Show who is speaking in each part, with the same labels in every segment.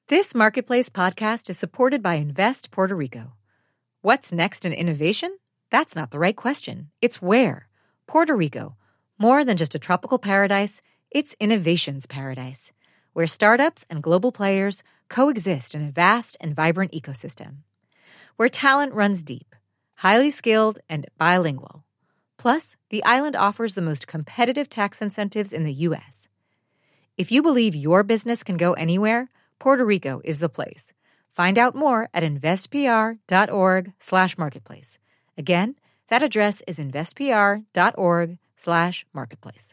Speaker 1: This Marketplace podcast is supported by Invest Puerto Rico. What's next in innovation? That's not the right question. It's where. Puerto Rico. More than just a tropical paradise, it's innovation's paradise, where startups and global players coexist in a vast and vibrant ecosystem. Where talent runs deep, highly skilled, and bilingual. Plus, the island offers the most competitive tax incentives in the U.S. If you believe your business can go anywhere, Puerto Rico is the place. Find out more at investpr.org/marketplace. Again, that address is investpr.org/marketplace.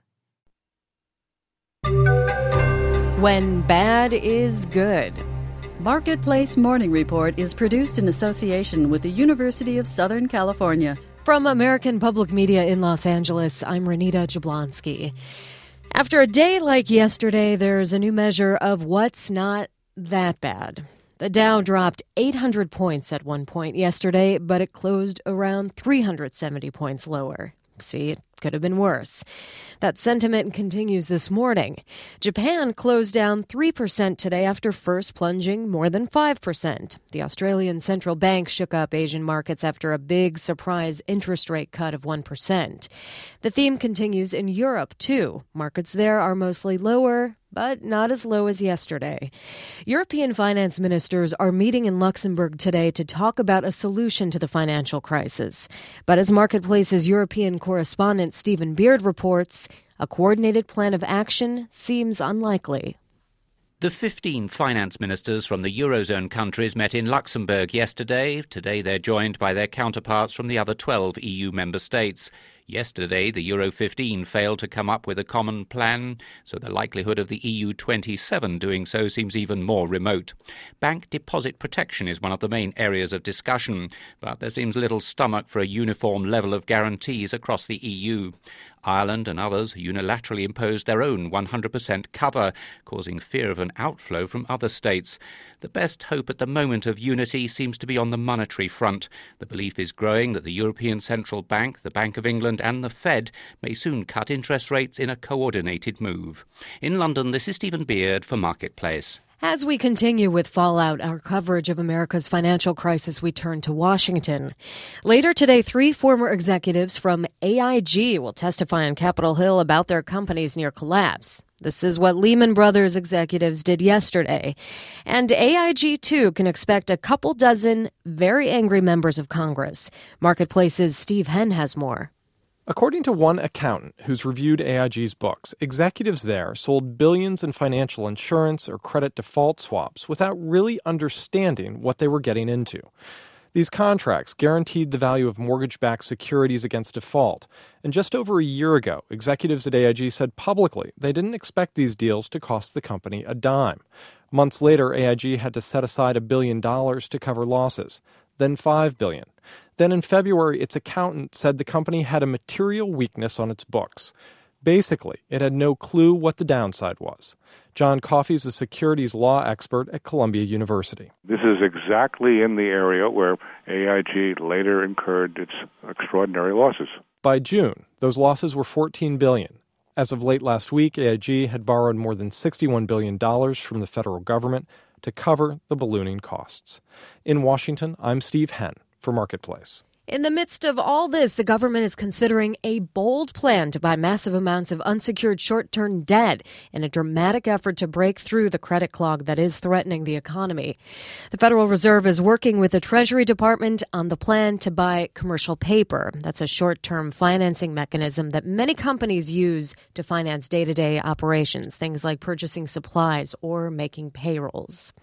Speaker 2: When bad is good.
Speaker 3: Marketplace Morning Report is produced in association with the University of Southern California.
Speaker 2: From American Public Media in Los Angeles, I'm Renita Jablonski. After a day like yesterday, there's a new measure of what's not that bad. The Dow dropped 800 points at one point yesterday, but it closed around 370 points lower. See, it could have been worse. That sentiment continues this morning. Japan closed down 3% today after first plunging more than 5%. The Australian Central Bank shook up Asian markets after a big surprise interest rate cut of 1%. The theme continues in Europe, too. Markets there are mostly lower, but not as low as yesterday. European finance ministers are meeting in Luxembourg today to talk about a solution to the financial crisis. But as Marketplace's European correspondent Stephen Beard reports, a coordinated plan of action seems unlikely.
Speaker 4: The 15 finance ministers from the Eurozone countries met in Luxembourg yesterday. Today they're joined by their counterparts from the other 12 EU member states. Yesterday, the Euro 15 failed to come up with a common plan, so the likelihood of the EU 27 doing so seems even more remote. Bank deposit protection is one of the main areas of discussion, but there seems little stomach for a uniform level of guarantees across the EU. Ireland and others unilaterally imposed their own 100% cover, causing fear of an outflow from other states. The best hope at the moment of unity seems to be on the monetary front. The belief is growing that the European Central Bank, the Bank of England and the Fed may soon cut interest rates in a coordinated move. In London, this is Stephen Beard for Marketplace.
Speaker 2: As we continue with Fallout, our coverage of America's financial crisis, we turn to Washington. Later today, 3 former executives from AIG will testify on Capitol Hill about their company's near collapse. This is what Lehman Brothers executives did yesterday. And AIG, too, can expect a couple dozen very angry members of Congress. Marketplace's Steve Henn has more.
Speaker 5: According to one accountant who's reviewed AIG's books, executives there sold billions in financial insurance or credit default swaps without really understanding what they were getting into. These contracts guaranteed the value of mortgage-backed securities against default. And just over a year ago, executives at AIG said publicly they didn't expect these deals to cost the company a dime. Months later, AIG had to set aside $1 billion to cover losses, then $5 billion. Then in February, its accountant said the company had a material weakness on its books. Basically, it had no clue what the downside was. John Coffey is a securities law expert at Columbia University.
Speaker 6: This is exactly in the area where AIG later incurred its extraordinary losses.
Speaker 5: By June, those losses were $14 billion. As of late last week, AIG had borrowed more than $61 billion from the federal government to cover the ballooning costs. In Washington, I'm Steve Henn for Marketplace.
Speaker 2: In the midst of all this, the government is considering a bold plan to buy massive amounts of unsecured short-term debt in a dramatic effort to break through the credit clog that is threatening the economy. The Federal Reserve is working with the Treasury Department on the plan to buy commercial paper. That's a short-term financing mechanism that many companies use to finance day-to-day operations, things like purchasing supplies or making payrolls.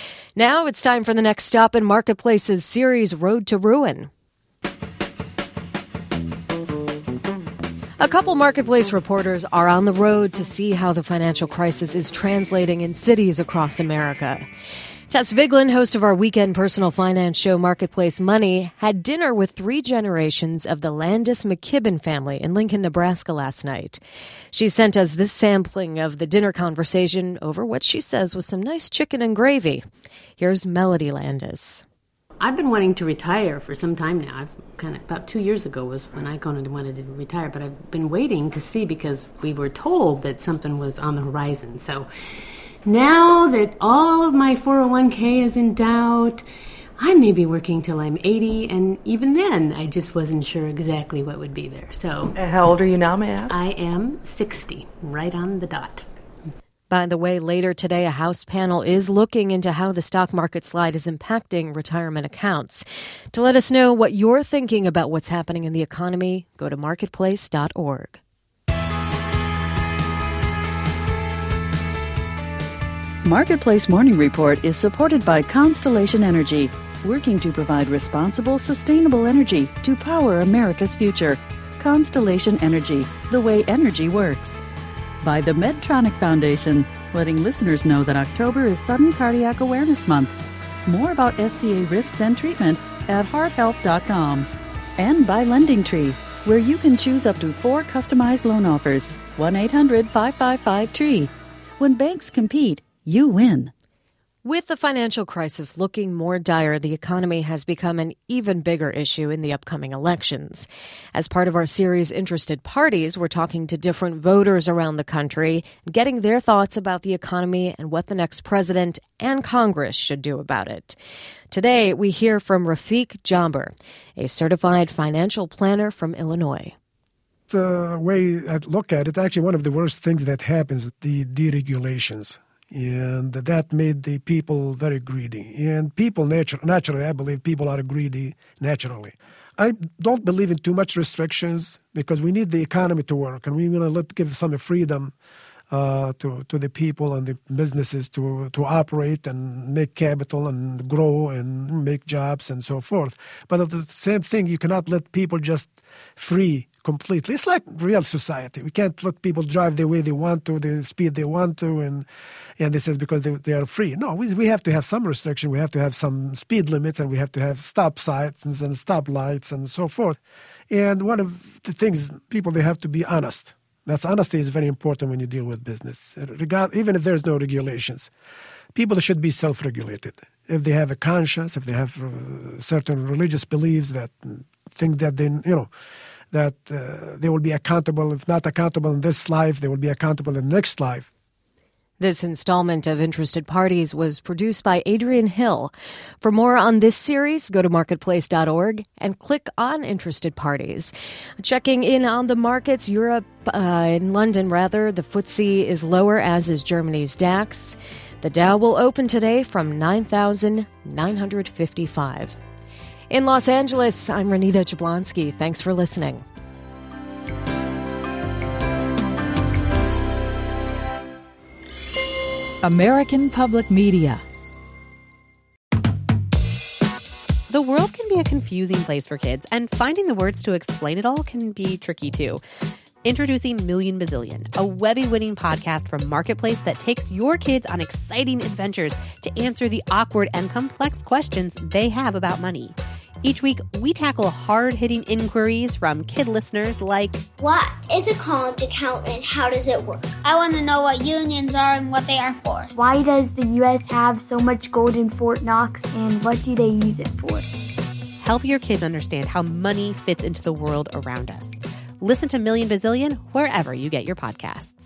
Speaker 2: Now it's time for the next stop in Marketplace's series Road to Ruin. A couple Marketplace reporters are on the road to see how the financial crisis is translating in cities across America. Tess Vigeland, host of our weekend personal finance show Marketplace Money, had dinner with 3 generations of the Landis McKibben family in Lincoln, Nebraska last night. She sent us this sampling of the dinner conversation over what she says was some nice chicken and gravy. Here's Melody Landis.
Speaker 7: I've been wanting to retire for some time now. About 2 years ago was when I wanted to retire, but I've been waiting to see because we were told that something was on the horizon. So Now that all of my 401k is in doubt, I may be working till I'm 80, and even then, I just wasn't sure exactly what would be there. So,
Speaker 8: how old are you now, may I ask?
Speaker 7: I am 60, right on the dot.
Speaker 2: By the way, later today, a House panel is looking into how the stock market slide is impacting retirement accounts. To let us know what you're thinking about what's happening in the economy, go to marketplace.org.
Speaker 3: Marketplace Morning Report is supported by Constellation Energy, working to provide responsible, sustainable energy to power America's future. Constellation Energy, the way energy works. By the Medtronic Foundation, letting listeners know that October is Sudden Cardiac Awareness Month. More about SCA risks and treatment at hearthealth.com. And by LendingTree, where you can choose up to 4 customized loan offers. 1-800-555-TREE. When banks compete, you win.
Speaker 2: With the financial crisis looking more dire, the economy has become an even bigger issue in the upcoming elections. As part of our series, Interested Parties, we're talking to different voters around the country, getting their thoughts about the economy and what the next president and Congress should do about it. Today, we hear from Rafiq Jamber, a certified financial planner from Illinois.
Speaker 9: The way I look at it, actually one of the worst things that happens, the deregulations. And that made the people very greedy. And people, naturally, I believe people are greedy naturally. I don't believe in too much restrictions because we need the economy to work. And we're going to give some freedom to the people and the businesses to operate and make capital and grow and make jobs and so forth. But at the same thing, you cannot let people just free completely. It's like real society. We can't let people drive the way they want to, the speed they want to, and this is because they are free. No, we have to have some restriction. We have to have some speed limits, and we have to have stop signs and stop lights and so forth. And one of the things, people, they have to be honest. Honesty is very important when you deal with business, even if there's no regulations. People should be self-regulated. If they have a conscience, if they have certain religious beliefs that think that they will be accountable. If not accountable in this life, they will be accountable in the next life.
Speaker 2: This installment of Interested Parties was produced by Adrian Hill. For more on this series, go to marketplace.org and click on Interested Parties. Checking in on the markets, in London, the FTSE is lower, as is Germany's DAX. The Dow will open today from 9,955. In Los Angeles, I'm Renita Jablonski. Thanks for listening.
Speaker 10: American Public Media.
Speaker 11: The world can be a confusing place for kids, and finding the words to explain it all can be tricky too. Introducing Million Bazillion, a Webby-winning podcast from Marketplace that takes your kids on exciting adventures to answer the awkward and complex questions they have about money. Each week, we tackle hard-hitting inquiries from kid listeners like,
Speaker 12: what is a college account and how does it work? I want to know what unions are and what they are for.
Speaker 13: Why does the U.S. have so much gold in Fort Knox, and what do they use it for?
Speaker 11: Help your kids understand how money fits into the world around us. Listen to Million Bazillion wherever you get your podcasts.